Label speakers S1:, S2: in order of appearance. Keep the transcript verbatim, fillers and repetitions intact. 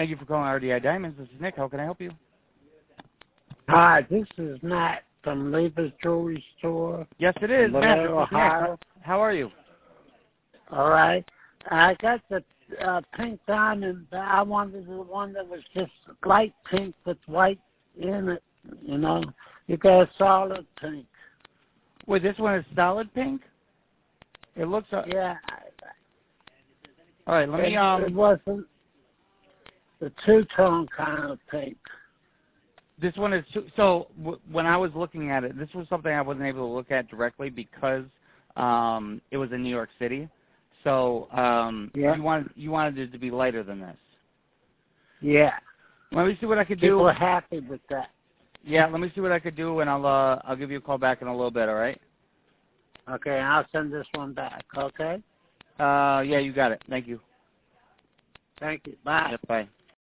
S1: Thank you for calling R D I Diamonds. This is Nick. How can I help you?
S2: Hi, this is Matt from Lever's Jewelry Store.
S1: Yes, it is. Matt, this is
S2: Ohio.
S1: Nick. How are you?
S2: All right. I got the uh, pink diamond. But I wanted the one that was just light pink with white in it. You know, you got a solid pink.
S1: Wait, this one is solid pink? It looks... Uh,
S2: yeah.
S1: All right, let
S2: it,
S1: me... Um,
S2: it wasn't the two-tone kind of pink.
S1: This one is... Two, so w- when I was looking at it, this was something I wasn't able to look at directly because um, it was in New York City. So um,
S2: yeah.
S1: you wanted you wanted it to be lighter than this.
S2: Yeah.
S1: Let me see what I could do.
S2: People are happy with that.
S1: Yeah, let me see what I could do, and I'll uh, I'll give you a call back in a little bit. All right?
S2: Okay, I'll send this one back. Okay.
S1: Uh, yeah, you got it. Thank you.
S2: Thank you. Bye.
S1: Yep, bye.